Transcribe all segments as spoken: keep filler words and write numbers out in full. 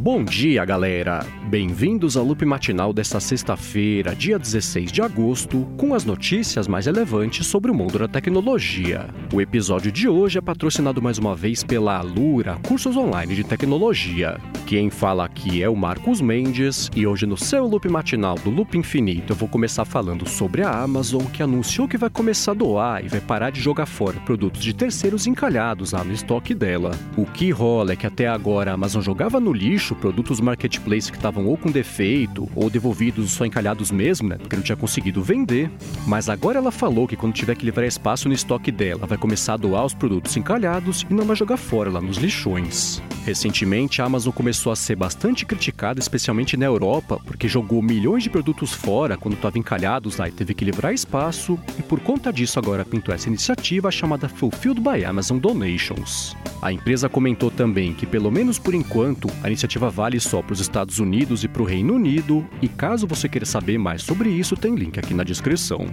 Bom dia, galera! Bem-vindos ao Loop Matinal desta sexta-feira, dia dezesseis de agosto, com as notícias mais relevantes sobre o mundo da tecnologia. O episódio de hoje é patrocinado mais uma vez pela Alura, cursos online de tecnologia. Quem fala aqui é o Marcos Mendes, e hoje no seu Loop Matinal do Loop Infinito eu vou começar falando sobre a Amazon, que anunciou que vai começar a doar e vai parar de jogar fora produtos de terceiros encalhados lá no estoque dela. O que rola é que até agora a Amazon jogava no lixo produtos marketplace que estavam ou com defeito ou devolvidos só encalhados mesmo, né, porque não tinha conseguido vender. Mas agora ela falou que quando tiver que livrar espaço no estoque dela, vai começar a doar os produtos encalhados e não vai jogar fora lá nos lixões. Recentemente, a Amazon começou a ser bastante criticada, especialmente na Europa, porque jogou milhões de produtos fora quando estavam encalhados lá e teve que livrar espaço, e por conta disso agora pintou essa iniciativa chamada Fulfilled by Amazon Donations. A empresa comentou também que, pelo menos por enquanto, a iniciativa vale só para os Estados Unidos e para o Reino Unido, e caso você queira saber mais sobre isso, tem link aqui na descrição.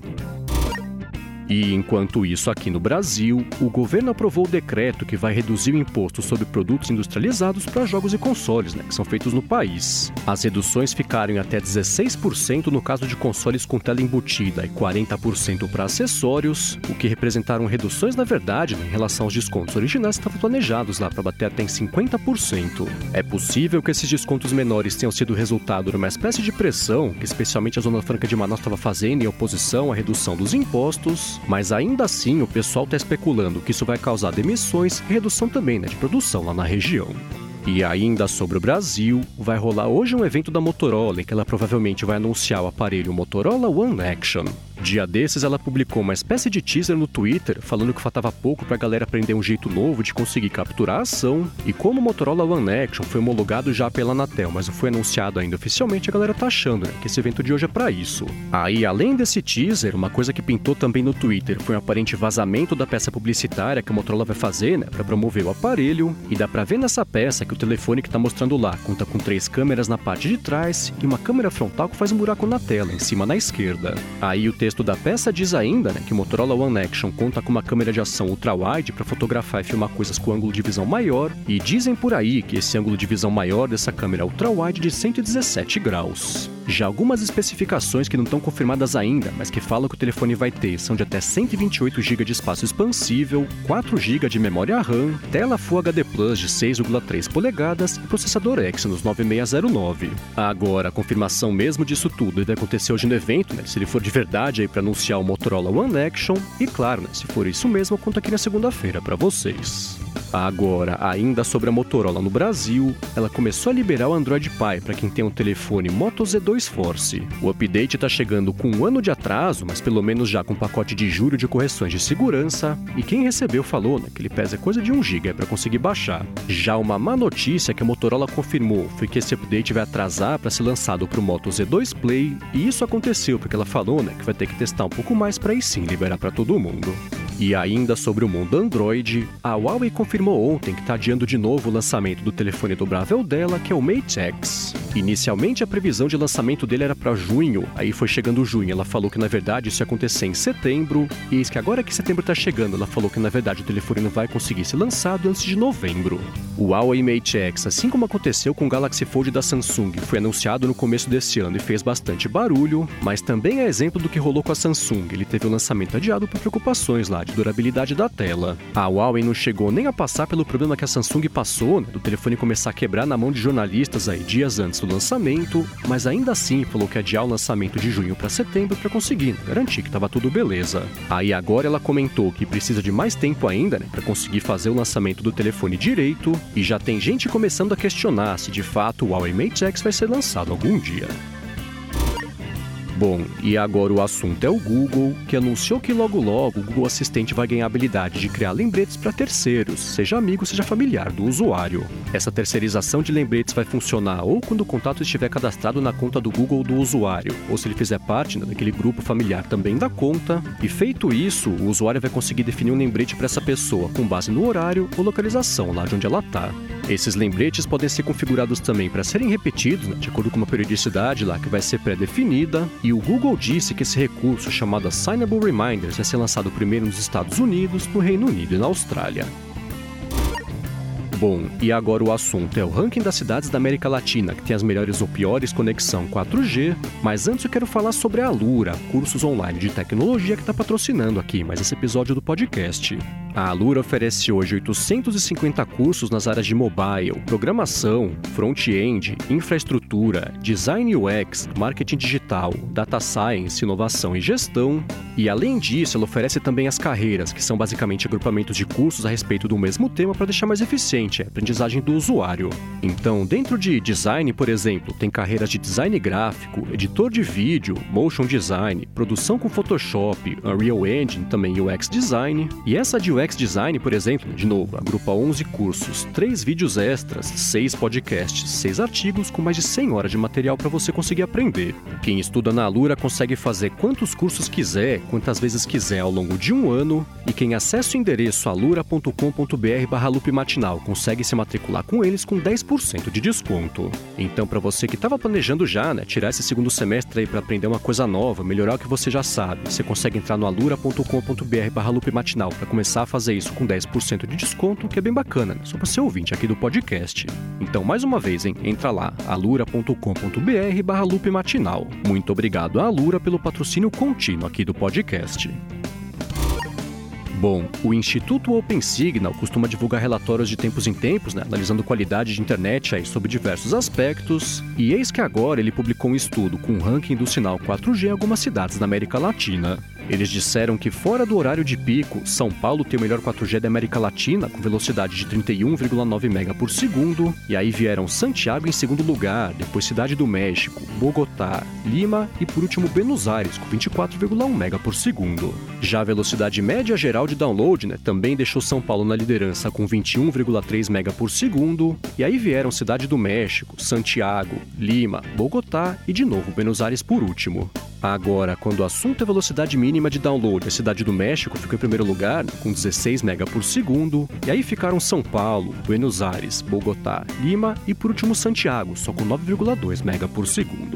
E, enquanto isso, aqui no Brasil, o governo aprovou o decreto que vai reduzir o imposto sobre produtos industrializados para jogos e consoles, né, que são feitos no país. As reduções ficaram em até dezesseis por cento no caso de consoles com tela embutida e quarenta por cento para acessórios, o que representaram reduções, na verdade, né, em relação aos descontos originais que estavam planejados lá para bater até em cinquenta por cento. É possível que esses descontos menores tenham sido resultado de uma espécie de pressão que especialmente a Zona Franca de Manaus estava fazendo em oposição à redução dos impostos, mas ainda assim o pessoal está especulando que isso vai causar demissões e redução também, né, de produção lá na região. E ainda sobre o Brasil, vai rolar hoje um evento da Motorola em que ela provavelmente vai anunciar o aparelho Motorola One Action. Dia desses, ela publicou uma espécie de teaser no Twitter, falando que faltava pouco para a galera aprender um jeito novo de conseguir capturar a ação, e como o Motorola One Action foi homologado já pela Anatel, mas não foi anunciado ainda oficialmente, a galera tá achando, né, que esse evento de hoje é para isso. Aí, além desse teaser, uma coisa que pintou também no Twitter foi um aparente vazamento da peça publicitária que a Motorola vai fazer, né, para promover o aparelho, e dá para ver nessa peça que o telefone que tá mostrando lá conta com três câmeras na parte de trás e uma câmera frontal que faz um buraco na tela, em cima na esquerda. Aí o texto da peça diz ainda, né, que o Motorola One Action conta com uma câmera de ação ultra-wide para fotografar e filmar coisas com ângulo de visão maior, e dizem por aí que esse ângulo de visão maior dessa câmera ultra-wide é de cento e dezessete graus. Já algumas especificações que não estão confirmadas ainda, mas que falam que o telefone vai ter, são de até cento e vinte e oito gigabytes de espaço expansível, quatro gigabytes de memória RAM, tela Full H D Plus de seis vírgula três polegadas e processador Exynos nove seis zero nove. Agora, a confirmação mesmo disso tudo deve acontecer hoje no evento, né, se ele for de verdade aí para anunciar o Motorola One Action, e claro, né, se for isso mesmo, eu conto aqui na segunda-feira para vocês. Agora, ainda sobre a Motorola no Brasil, ela começou a liberar o Android Pie para quem tem um telefone Moto Z dois Force. O update está chegando com um ano de atraso, mas pelo menos já com um pacote de julho de correções de segurança, e quem recebeu falou, né, que ele pesa coisa de um gigabyte para conseguir baixar. Já uma má notícia que a Motorola confirmou foi que esse update vai atrasar para ser lançado para o Moto Z dois Play, e isso aconteceu porque ela falou, né, que vai ter que testar um pouco mais para aí sim liberar para todo mundo. E ainda sobre o mundo Android, a Huawei confirmou ontem que está adiando de novo o lançamento do telefone dobrável dela, que é o Mate X. Inicialmente a previsão de lançamento dele era para junho, aí foi chegando junho, ela falou que na verdade isso ia acontecer em setembro, e eis que agora que setembro está chegando, ela falou que na verdade o telefone não vai conseguir ser lançado antes de novembro. O Huawei Mate X, assim como aconteceu com o Galaxy Fold da Samsung, foi anunciado no começo desse ano e fez bastante barulho, mas também é exemplo do que rolou com a Samsung, ele teve o lançamento adiado por preocupações lá de durabilidade da tela. A Huawei não chegou nem a passar pelo problema que a Samsung passou, né, do telefone começar a quebrar na mão de jornalistas aí dias antes do lançamento, mas ainda assim falou que adiar o lançamento de junho para setembro para conseguir, né, garantir que estava tudo beleza. Aí agora ela comentou que precisa de mais tempo ainda, né, para conseguir fazer o lançamento do telefone direito, e já tem gente começando a questionar se de fato o Huawei Mate X vai ser lançado algum dia. Bom, e agora o assunto é o Google, que anunciou que logo logo o Google Assistente vai ganhar a habilidade de criar lembretes para terceiros, seja amigo, seja familiar do usuário. Essa terceirização de lembretes vai funcionar ou quando o contato estiver cadastrado na conta do Google do usuário, ou se ele fizer parte, né, daquele grupo familiar também da conta, e feito isso, o usuário vai conseguir definir um lembrete para essa pessoa com base no horário ou localização lá de onde ela está. Esses lembretes podem ser configurados também para serem repetidos, né, de acordo com uma periodicidade lá que vai ser pré-definida, e o Google disse que esse recurso, chamado Assignable Reminders, vai ser lançado primeiro nos Estados Unidos, no Reino Unido e na Austrália. Bom, e agora o assunto é o ranking das cidades da América Latina, que tem as melhores ou piores conexão quatro G, mas antes eu quero falar sobre a Alura, cursos online de tecnologia que está patrocinando aqui mais esse episódio do podcast. A Alura oferece hoje oitocentos e cinquenta cursos nas áreas de mobile, programação, front-end, infraestrutura, design U X, marketing digital, data science, inovação e gestão. E além disso, ela oferece também as carreiras, que são basicamente agrupamentos de cursos a respeito do mesmo tema para deixar mais eficiente a aprendizagem do usuário. Então, dentro de design, por exemplo, tem carreiras de design gráfico, editor de vídeo, motion design, produção com Photoshop, Unreal Engine, também U X design. E essa de U X design, por exemplo, de novo, agrupa onze cursos, três vídeos extras, seis podcasts, seis artigos com mais de cem horas de material para você conseguir aprender. Quem estuda na Alura consegue fazer quantos cursos quiser, quantas vezes quiser ao longo de um ano, e quem acessa o endereço alura ponto com ponto br barra loop matinal consegue se matricular com eles com dez por cento de desconto. Então, para você que estava planejando já, né, tirar esse segundo semestre aí para aprender uma coisa nova, melhorar o que você já sabe, você consegue entrar no alura ponto com ponto br barra loop matinal para começar a fazer isso com dez por cento de desconto, que é bem bacana, né? Só para ser ouvinte aqui do podcast. Então, mais uma vez, hein, entra lá, alura ponto com ponto br barra loop matinal. Muito obrigado à Alura pelo patrocínio contínuo aqui do podcast. Bom, o Instituto Open Signal costuma divulgar relatórios de tempos em tempos, né, analisando qualidade de internet aí sobre diversos aspectos, e eis que agora ele publicou um estudo com o ranking do sinal quatro G em algumas cidades da América Latina. Eles disseram que fora do horário de pico, São Paulo tem o melhor quatro G da América Latina, com velocidade de trinta e um vírgula nove mega por segundo, e aí vieram Santiago em segundo lugar, depois Cidade do México, Bogotá, Lima e por último Buenos Aires, com vinte e quatro vírgula um mega por segundo. Já a velocidade média geral de download, né, também deixou São Paulo na liderança com vinte e um vírgula três mega por segundo, e aí vieram Cidade do México, Santiago, Lima, Bogotá e de novo Buenos Aires por último. Agora, quando o assunto é velocidade mínima de download, a Cidade do México ficou em primeiro lugar, com dezesseis mega por segundo, e aí ficaram São Paulo, Buenos Aires, Bogotá, Lima e por último Santiago, só com nove vírgula dois mega por segundo.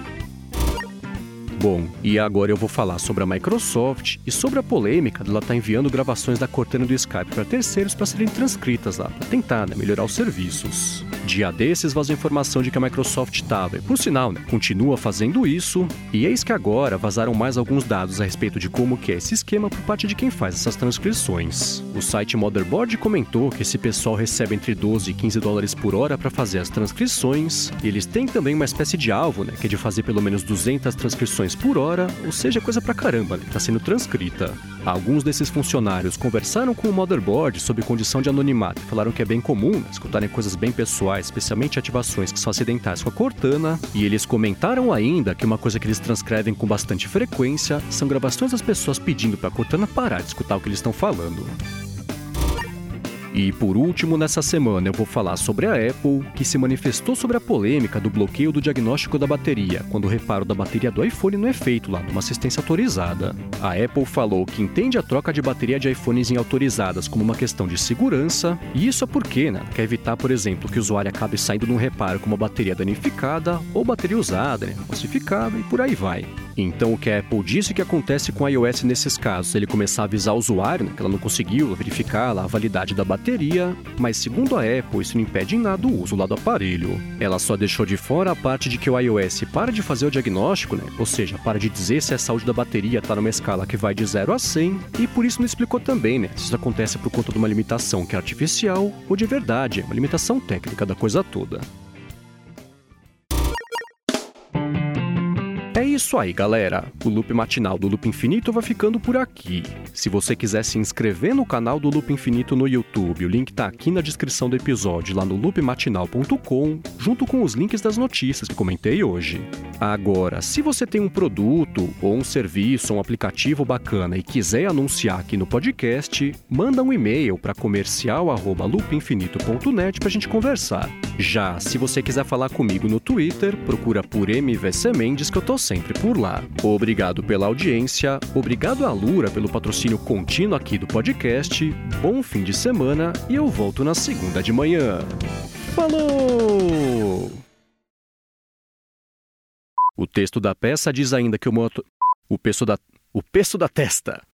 Bom, e agora eu vou falar sobre a Microsoft e sobre a polêmica dela estar enviando gravações da Cortana do Skype para terceiros para serem transcritas lá, para tentar, né, melhorar os serviços. Dia desses vazou informação de que a Microsoft estava, e por sinal, né, continua fazendo isso, e eis que agora vazaram mais alguns dados a respeito de como que é esse esquema por parte de quem faz essas transcrições. O site Motherboard comentou que esse pessoal recebe entre doze e quinze dólares por hora para fazer as transcrições, e eles têm também uma espécie de alvo, né, que é de fazer pelo menos duzentas transcrições por hora, ou seja, coisa pra caramba, né, que tá sendo transcrita. Alguns desses funcionários conversaram com o Motherboard sob condição de anonimato e falaram que é bem comum, né, escutarem coisas bem pessoais, especialmente ativações que são acidentais com a Cortana, e eles comentaram ainda que uma coisa que eles transcrevem com bastante frequência são gravações das pessoas pedindo pra Cortana parar de escutar o que eles estão falando. E por último, nessa semana eu vou falar sobre a Apple, que se manifestou sobre a polêmica do bloqueio do diagnóstico da bateria, quando o reparo da bateria do iPhone não é feito lá numa assistência autorizada. A Apple falou que entende a troca de bateria de iPhones em autorizadas como uma questão de segurança, e isso é porque, né, quer evitar, por exemplo, que o usuário acabe saindo num reparo com uma bateria danificada ou bateria usada, né, falsificada e por aí vai. Então, o que a Apple disse que acontece com o iOS nesses casos, ele começar a avisar o usuário, né, que ela não conseguiu verificar lá, a validade da bateria, mas segundo a Apple, isso não impede em nada o uso lá do aparelho. Ela só deixou de fora a parte de que o iOS para de fazer o diagnóstico, né, ou seja, para de dizer se a saúde da bateria está numa escala que vai de zero a cem, e por isso não explicou também, né, se isso acontece por conta de uma limitação que é artificial ou de verdade, uma limitação técnica da coisa toda. É isso aí, galera. O Loop Matinal do Loop Infinito vai ficando por aqui. Se você quiser se inscrever no canal do Loop Infinito no YouTube, o link tá aqui na descrição do episódio, lá no loop matinal ponto com, junto com os links das notícias que comentei hoje. Agora, se você tem um produto, ou um serviço, ou um aplicativo bacana e quiser anunciar aqui no podcast, manda um e-mail para comercial arroba loop infinito ponto net pra gente conversar. Já, se você quiser falar comigo no Twitter, procura por M V C Mendes que eu tô sempre por lá. Obrigado pela audiência, obrigado à Alura pelo patrocínio contínuo aqui do podcast, bom fim de semana e eu volto na segunda de manhã. Falou! O texto da peça diz ainda que o moto... O peso da... O peso da testa.